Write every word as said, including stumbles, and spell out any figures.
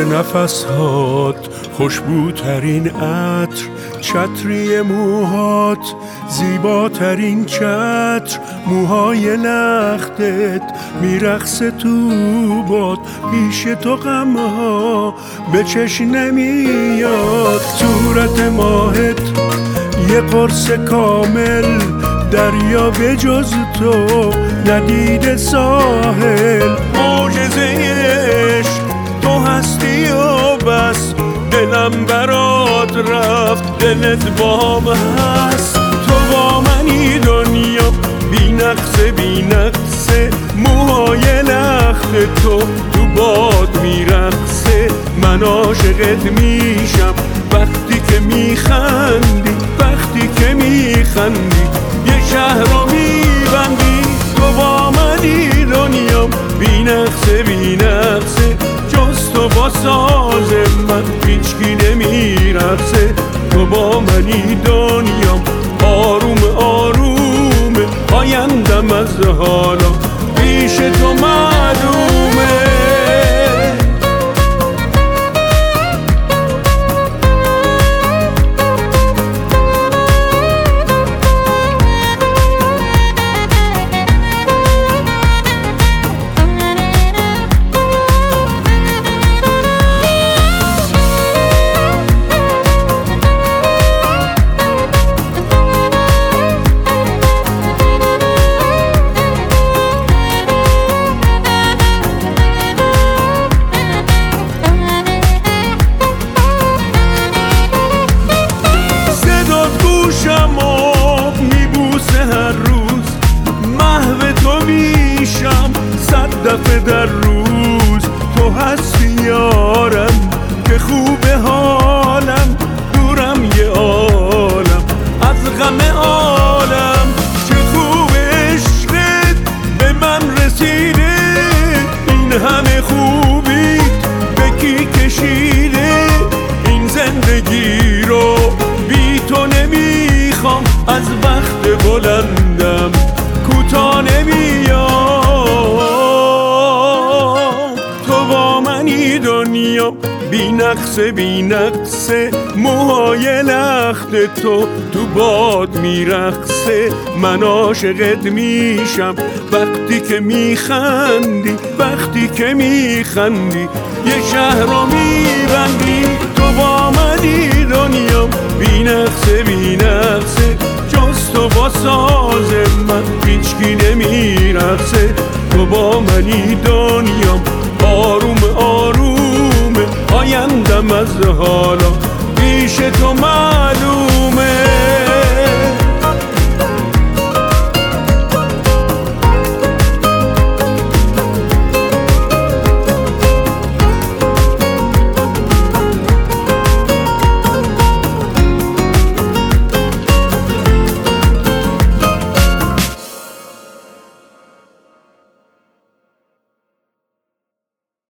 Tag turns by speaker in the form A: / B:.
A: نفسهات خوشبوترین عطر، چتری موهات زیباترین چتر، موهای لختت میرقصه تو باد، پیش تو غمها به چشم نمیاد. صورت ماهت یه قرص کامل، دریا به جز تو ندیده ساحل. معجزه عشق تو هستی و بس، دلم برات رفت دلت بام هست. تو با منی دنیا بی نقصه بی نقصه، موهای لخت تو تو باد میرقصه. من عاشقت میشم وقتی که میخندی، وقتی که میخندی یه شهر رو میبندی. تو با منی دنیا بی نقصه بی نقصه، جز تو با ساز من هیچکی نمیرقصه. تو با منی دنیا آروم آروم، آیندم از حالا پیش تو معلومه. دفعه در روز تو هستی یارم، که خوبه حالم دورم یه عالم از غم عالم. چه خوب عشقت به من رسیده، این همه خوبیت به کی کشیده. این زندگی رو بی تو نمیخوام، از وقت بلندم کوتاه نمیام. دنیا بی نقصه بی نقصه، موهای لخت تو تو باد میرقصه. من عاشقت میشم وقتی که میخندی، وقتی که میخندی یه شهر رو میبندی. تو با منی دنیا بی نقصه بی نقصه، جز تو با ساز من هیچکی نمیرقصه. تو با منی دنیا آروم آروم، آیندم از حالا پیش تو معلومه.